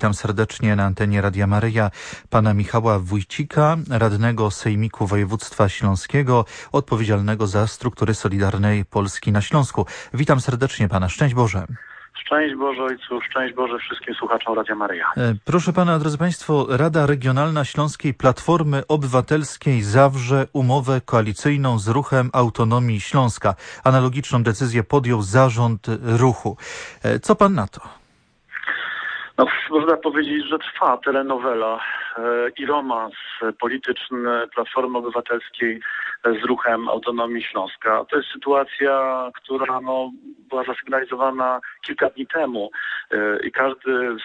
Witam serdecznie na antenie Radia Maryja pana Michała Wójcika, radnego Sejmiku Województwa Śląskiego, odpowiedzialnego za struktury Solidarnej Polski na Śląsku. Witam serdecznie pana. Szczęść Boże. Szczęść Boże Ojcu, szczęść Boże wszystkim słuchaczom Radia Maryja. Proszę pana, drodzy państwo, Rada Regionalna Śląskiej Platformy Obywatelskiej zawrze umowę koalicyjną z Ruchem Autonomii Śląska. Analogiczną decyzję podjął zarząd ruchu. Co pan na to? No, można powiedzieć, że trwa telenowela i romans polityczny Platformy Obywatelskiej z Ruchem Autonomii Śląska. To jest sytuacja, która była zasygnalizowana kilka dni temu i każdy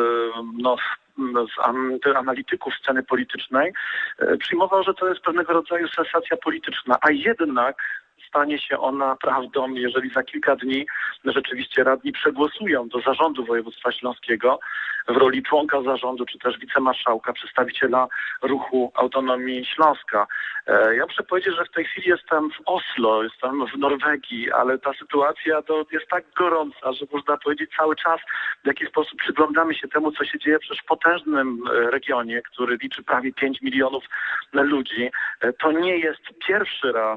z analityków sceny politycznej przyjmował, że to jest pewnego rodzaju sensacja polityczna, a jednak stanie się ona prawdą, jeżeli za kilka dni rzeczywiście radni przegłosują do zarządu województwa śląskiego w roli członka zarządu, czy też wicemarszałka, przedstawiciela Ruchu Autonomii Śląska. Ja muszę powiedzieć, że w tej chwili jestem w Oslo, jestem w Norwegii, ale ta sytuacja jest tak gorąca, że można powiedzieć cały czas w jakiś sposób przyglądamy się temu, co się dzieje przecież w potężnym regionie, który liczy prawie 5 milionów ludzi. To nie jest pierwszy raz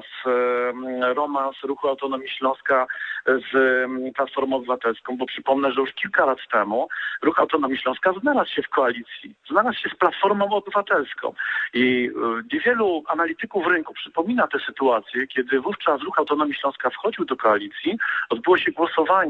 romans Ruchu Autonomii Śląska z Platformą Obywatelską, bo przypomnę, że już kilka lat temu Ruch Autonomii Śląska znalazł się w koalicji, znalazł się z Platformą Obywatelską i niewielu analityków rynku przypomina tę sytuację, kiedy wówczas Ruch Autonomii Śląska wchodził do koalicji, odbyło się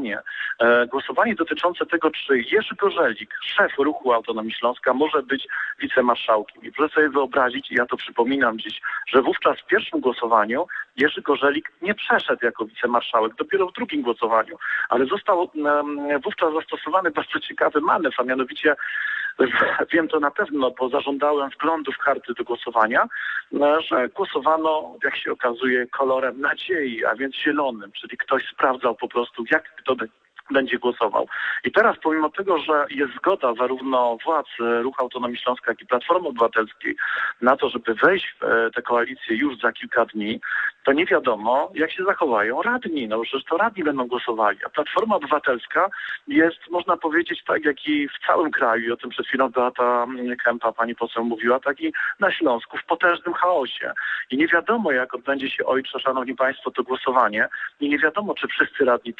głosowanie dotyczące tego, czy Jerzy Gorzelik, szef Ruchu Autonomii Śląska, może być wicemarszałkiem. I proszę sobie wyobrazić, i ja to przypominam dziś, że wówczas w pierwszym głosowaniu Jerzy Gorzelik nie przeszedł jako wicemarszałek, dopiero w drugim głosowaniu, ale został wówczas zastosowany bardzo ciekawy manewr, a mianowicie wiem to na pewno, bo zażądałem wglądu w karty do głosowania, że głosowano, jak się okazuje, kolorem nadziei, a więc zielonym, czyli ktoś sprawdzał po prostu, jak kto będzie głosował. I teraz pomimo tego, że jest zgoda zarówno władz Ruchu Autonomii Śląska, jak i Platformy Obywatelskiej na to, żeby wejść w tę koalicję już za kilka dni, to nie wiadomo, jak się zachowają radni. No przecież to radni będą głosowali. A Platforma Obywatelska jest, można powiedzieć, tak jak i w całym kraju, i o tym przed chwilą Beata Kempa, pani poseł, mówiła, tak i na Śląsku, w potężnym chaosie. I nie wiadomo, jak odbędzie się, szanowni państwo, to głosowanie. I nie wiadomo, czy wszyscy radni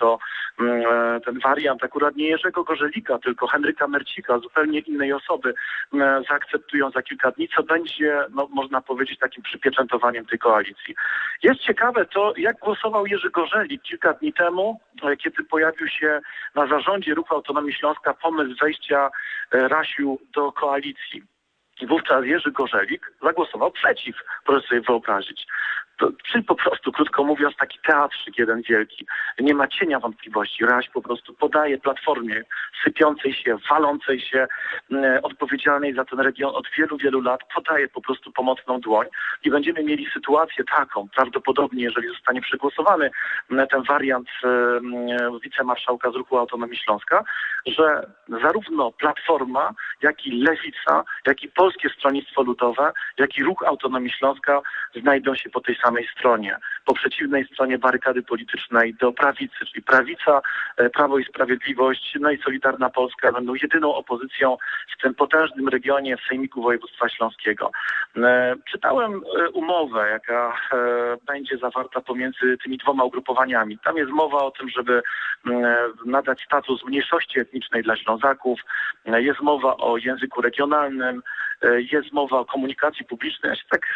ten wariant akurat nie Jerzego Gorzelika, tylko Henryka Mercika, zupełnie innej osoby, zaakceptują za kilka dni, co będzie, można powiedzieć, takim przypieczętowaniem tej koalicji. Jest ciekawe to, jak głosował Jerzy Gorzelik kilka dni temu, kiedy pojawił się na zarządzie Ruchu Autonomii Śląska pomysł wejścia Rasiu do koalicji. I wówczas Jerzy Gorzelik zagłosował przeciw, proszę sobie wyobrazić. Czyli po prostu, krótko mówiąc, taki teatrzyk jeden wielki. Nie ma cienia wątpliwości. Raś po prostu podaje Platformie sypiącej się, walącej się, odpowiedzialnej za ten region od wielu, wielu lat, podaje po prostu pomocną dłoń i będziemy mieli sytuację taką, prawdopodobnie, jeżeli zostanie przegłosowany ten wariant wicemarszałka z Ruchu Autonomii Śląska, że zarówno Platforma, jak i Lewica, jak i Polskie Stronnictwo Ludowe, jak i Ruch Autonomii Śląska znajdą się po tej samej stronie, po przeciwnej stronie barykady politycznej do prawicy, czyli prawica, Prawo i Sprawiedliwość, no i Solidarna Polska będą jedyną opozycją w tym potężnym regionie w Sejmiku Województwa Śląskiego. Czytałem umowę, jaka będzie zawarta pomiędzy tymi dwoma ugrupowaniami. Tam jest mowa o tym, żeby nadać status mniejszości etnicznej dla Ślązaków, jest mowa o języku regionalnym, jest mowa o komunikacji publicznej. Ja się tak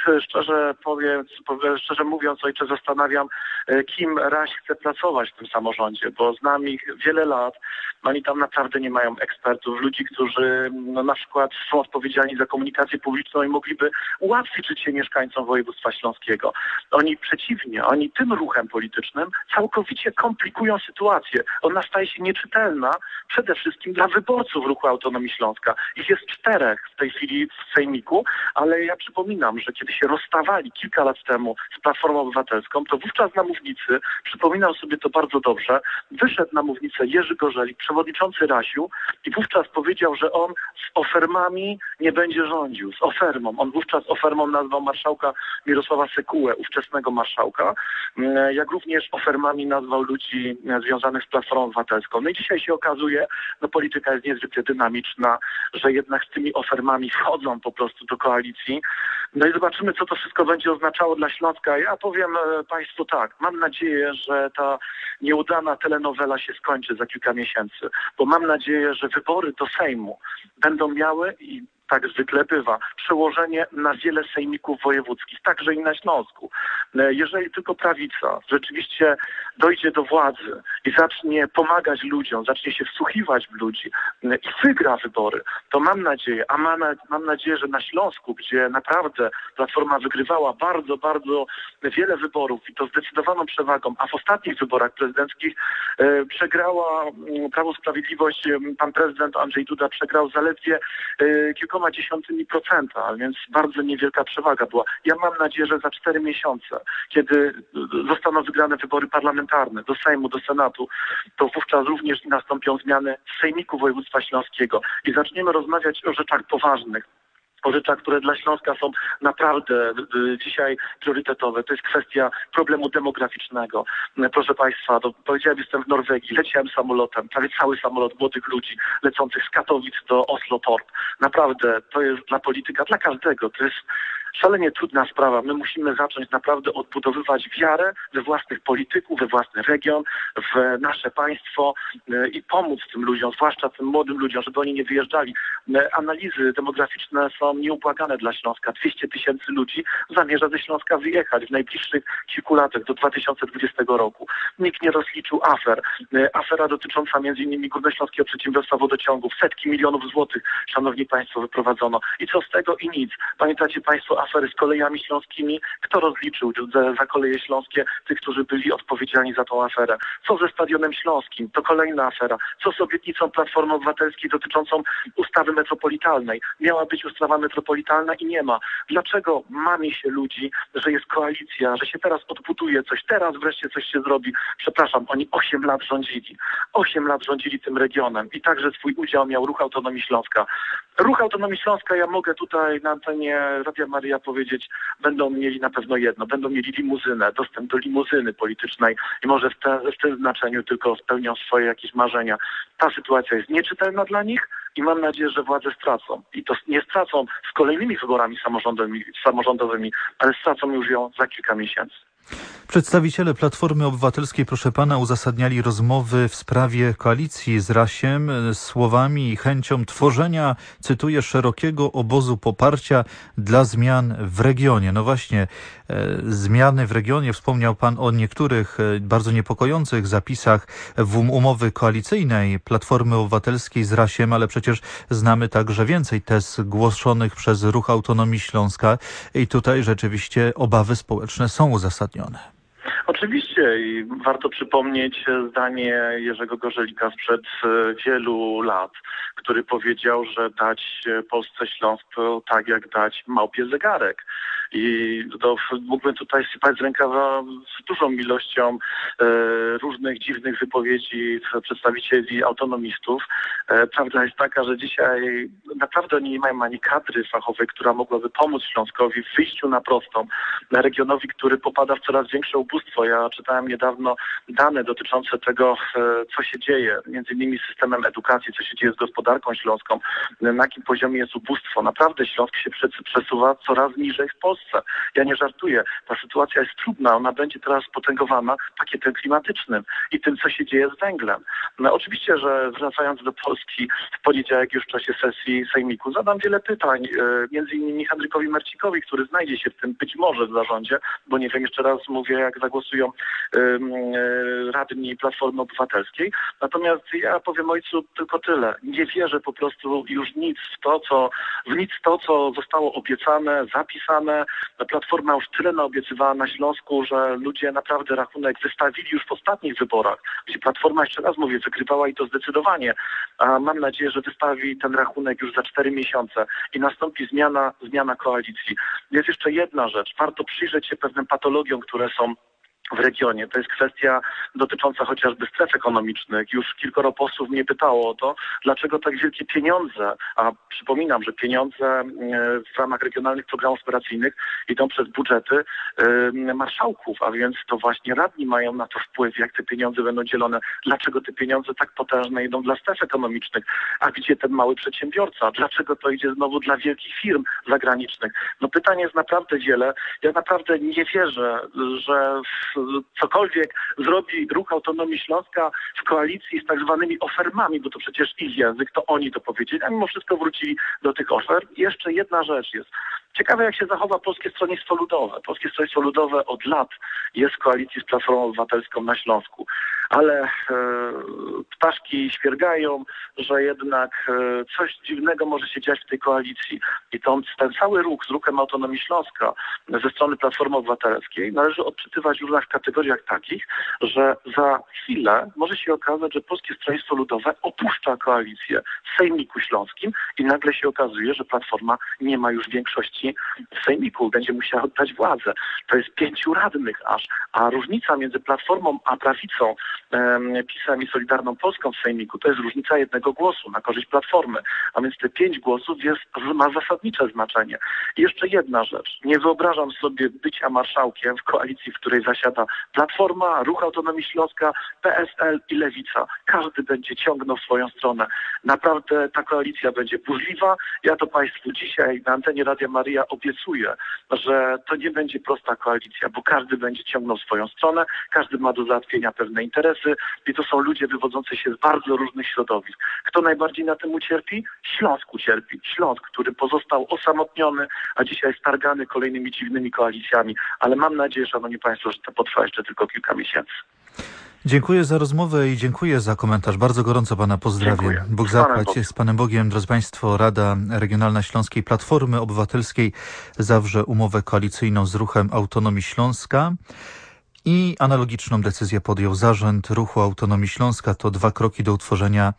szczerze mówiąc, ojcze, zastanawiam, kim Raś chce pracować w tym samorządzie, bo znam ich wiele lat. Oni tam naprawdę nie mają ekspertów, ludzi, którzy na przykład są odpowiedzialni za komunikację publiczną i mogliby ułatwić życie mieszkańcom województwa śląskiego. Oni przeciwnie, oni tym ruchem politycznym całkowicie komplikują sytuację. Ona staje się nieczytelna przede wszystkim dla wyborców Ruchu Autonomii Śląska. Ich jest 4 w tej chwili w sejmiku, ale ja przypominam, że kiedy się rozstawali kilka lat temu z Platformą Obywatelską, to wówczas na mównicy, przypominam sobie to bardzo dobrze, wyszedł na mównicę Jerzy Gorzelik, przewodniczący Rasiu, i wówczas powiedział, że on z ofermami nie będzie rządził, z ofermą. On wówczas ofermą nazwał marszałka Mirosława Sekułę, ówczesnego marszałka, jak również ofermami nazwał ludzi związanych z Platformą Obywatelską. No i dzisiaj się okazuje, no polityka jest niezwykle dynamiczna, że jednak z tymi ofermami wchodzą po prostu do koalicji. No i zobaczymy, co to wszystko będzie oznaczało dla Śląska. Ja powiem Państwu tak, mam nadzieję, że ta nieudana telenowela się skończy za kilka miesięcy, bo mam nadzieję, że wybory do Sejmu będą miały, i tak zwykle bywa, przełożenie na wiele sejmików wojewódzkich, także i na Śląsku. Jeżeli tylko prawica rzeczywiście dojdzie do władzy i zacznie pomagać ludziom, zacznie się wsłuchiwać w ludzi i wygra wybory, to mam nadzieję, mam nadzieję, że na Śląsku, gdzie naprawdę Platforma wygrywała bardzo, bardzo wiele wyborów i to zdecydowaną przewagą, a w ostatnich wyborach prezydenckich przegrała Prawo i Sprawiedliwość, pan prezydent Andrzej Duda przegrał zaledwie kilkoma dziesiątymi procenta, a więc bardzo niewielka przewaga była. Ja mam nadzieję, że za 4 miesiące, kiedy zostaną wygrane wybory parlamentarne do Sejmu, do Senatu, to wówczas również nastąpią zmiany w Sejmiku Województwa Śląskiego i zaczniemy rozmawiać o rzeczach poważnych. O rzeczach, które dla Śląska są naprawdę dzisiaj priorytetowe. To jest kwestia problemu demograficznego. Proszę Państwa, powiedziałem, jestem w Norwegii, leciałem samolotem, prawie cały samolot młodych ludzi lecących z Katowic do Oslo Torp. Naprawdę, to jest dla polityka, dla każdego, to jest szalenie trudna sprawa. My musimy zacząć naprawdę odbudowywać wiarę we własnych polityków, we własny region, w nasze państwo i pomóc tym ludziom, zwłaszcza tym młodym ludziom, żeby oni nie wyjeżdżali. Analizy demograficzne są nieubłagane dla Śląska. 200 000 ludzi zamierza ze Śląska wyjechać w najbliższych kilku latach, do 2020 roku. Nikt nie rozliczył afer. Afera dotycząca m.in. Górnośląskiego Przedsiębiorstwa Wodociągów. Setki milionów złotych, szanowni państwo, wyprowadzono. I co z tego? I nic. Pamiętacie państwo afery z kolejami śląskimi? Kto rozliczył za koleje śląskie tych, którzy byli odpowiedzialni za tą aferę? Co ze Stadionem Śląskim? To kolejna afera. Co z obietnicą Platformy Obywatelskiej dotyczącą ustawy metropolitalnej? Miała być ustawa metropolitalna i nie ma. Dlaczego mami się ludzi, że jest koalicja, że się teraz odbuduje coś, teraz wreszcie coś się zrobi? Przepraszam, oni 8 lat rządzili. 8 lat rządzili tym regionem i także swój udział miał Ruch Autonomii Śląska. Ruch Autonomii Śląska, ja mogę tutaj na antenie Radia Maryja powiedzieć, będą mieli na pewno jedno, będą mieli limuzynę, dostęp do limuzyny politycznej i może w tym znaczeniu tylko spełnią swoje jakieś marzenia. Ta sytuacja jest nieczytelna dla nich i mam nadzieję, że władze stracą. I to nie stracą z kolejnymi wyborami samorządowymi, ale stracą już ją za kilka miesięcy. Przedstawiciele Platformy Obywatelskiej, proszę pana, uzasadniali rozmowy w sprawie koalicji z Rasiem słowami i chęcią tworzenia, cytuję, szerokiego obozu poparcia dla zmian w regionie. No właśnie, zmiany w regionie. Wspomniał pan o niektórych bardzo niepokojących zapisach umowy koalicyjnej Platformy Obywatelskiej z Rasiem, ale przecież znamy także więcej tez głoszonych przez Ruch Autonomii Śląska i tutaj rzeczywiście obawy społeczne są uzasadnione. Oczywiście i warto przypomnieć zdanie Jerzego Gorzelika sprzed wielu lat, który powiedział, że dać Polsce Śląsk to tak jak dać małpie zegarek. I to mógłbym tutaj sypać z rękawa z dużą ilością różnych dziwnych wypowiedzi przedstawicieli autonomistów. Prawda jest taka, że dzisiaj naprawdę oni nie mają ani kadry fachowej, która mogłaby pomóc Śląskowi w wyjściu na prostą, regionowi, który popada w coraz większe ubóstwo. Ja czytałem niedawno dane dotyczące tego, co się dzieje, między innymi z systemem edukacji, co się dzieje z gospodarką śląską, na jakim poziomie jest ubóstwo. Naprawdę Śląsk się przesuwa coraz niżej w Polsce. Ja nie żartuję. Ta sytuacja jest trudna. Ona będzie teraz potęgowana pakietem klimatycznym i tym, co się dzieje z węglem. No, oczywiście, że wracając do Polski w poniedziałek już w czasie sesji Sejmiku zadam wiele pytań, między innymi Henrykowi Marcikowi, który znajdzie się w tym być może w zarządzie, bo nie wiem, jeszcze raz mówię, jak zagłosują radni Platformy Obywatelskiej. Natomiast ja powiem ojcu tylko tyle. Nie wierzę po prostu już nic w to, co zostało obiecane, zapisane Platforma już tyle naobiecywała na Śląsku, że ludzie naprawdę rachunek wystawili już w ostatnich wyborach, gdzie Platforma, jeszcze raz mówię, wygrywała i to zdecydowanie. A mam nadzieję, że wystawi ten rachunek już za 4 miesiące i nastąpi zmiana koalicji. Jest jeszcze jedna rzecz. Warto przyjrzeć się pewnym patologiom, które są w regionie. To jest kwestia dotycząca chociażby stref ekonomicznych. Już kilkoro posłów mnie pytało o to, dlaczego tak wielkie pieniądze, a przypominam, że pieniądze w ramach regionalnych programów operacyjnych idą przez budżety marszałków, a więc to właśnie radni mają na to wpływ, jak te pieniądze będą dzielone. Dlaczego te pieniądze tak potężne idą dla stref ekonomicznych, a gdzie ten mały przedsiębiorca? Dlaczego to idzie znowu dla wielkich firm zagranicznych? No pytań jest naprawdę wiele. Ja naprawdę nie wierzę, że cokolwiek zrobi Ruch Autonomii Śląska w koalicji z tak zwanymi ofermami, bo to przecież ich język, to oni to powiedzieli, a mimo wszystko wrócili do tych ofer. I jeszcze jedna rzecz jest. Ciekawe, jak się zachowa Polskie Stronnictwo Ludowe. Polskie Stronnictwo Ludowe od lat jest w koalicji z Platformą Obywatelską na Śląsku, ale ptaszki świergają, że jednak coś dziwnego może się dziać w tej koalicji. I ten cały ruch z Ruchem Autonomii Śląska ze strony Platformy Obywatelskiej należy odczytywać już w kategoriach takich, że za chwilę może się okazać, że Polskie Stronnictwo Ludowe opuszcza koalicję w Sejmiku Śląskim i nagle się okazuje, że Platforma nie ma już większości w Sejmiku, będzie musiała oddać władzę. To jest 5 radnych aż, a różnica między Platformą a prawicą, PiS-em i Solidarną Polską w Sejmiku, to jest różnica 1 głosu na korzyść Platformy, a więc te 5 głosów ma zasadnicze znaczenie. I jeszcze jedna rzecz. Nie wyobrażam sobie bycia marszałkiem w koalicji, w której zasiada Platforma, Ruch Autonomii Śląska, PSL i Lewica. Każdy będzie ciągnął w swoją stronę. Naprawdę ta koalicja będzie burzliwa. Ja to Państwu dzisiaj na antenie Radia Maryja obiecuję, że to nie będzie prosta koalicja, bo każdy będzie ciągnął w swoją stronę, każdy ma do załatwienia pewne interesy i to są ludzie wywodzący się z bardzo różnych środowisk. Kto najbardziej na tym ucierpi? Śląsk ucierpi. Śląsk, który pozostał osamotniony, a dzisiaj stargany kolejnymi dziwnymi koalicjami. Ale mam nadzieję, szanowni Państwo, że to potrwa jeszcze tylko kilka miesięcy. Dziękuję za rozmowę i dziękuję za komentarz. Bardzo gorąco Pana pozdrawiam. Dziękuję. Bóg zapłać. Z Panem Bogiem. Drodzy Państwo, Rada Regionalna Śląskiej Platformy Obywatelskiej zawrze umowę koalicyjną z Ruchem Autonomii Śląska. I analogiczną decyzję podjął Zarząd Ruchu Autonomii Śląska. To 2 kroki do utworzenia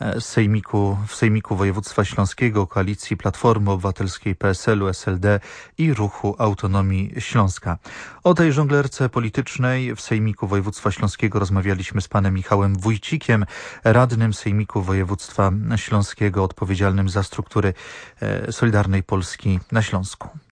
w Sejmiku Województwa Śląskiego, koalicji Platformy Obywatelskiej, PSL-u, SLD i Ruchu Autonomii Śląska. O tej żonglerce politycznej w Sejmiku Województwa Śląskiego rozmawialiśmy z panem Michałem Wójcikiem, radnym Sejmiku Województwa Śląskiego, odpowiedzialnym za struktury Solidarnej Polski na Śląsku.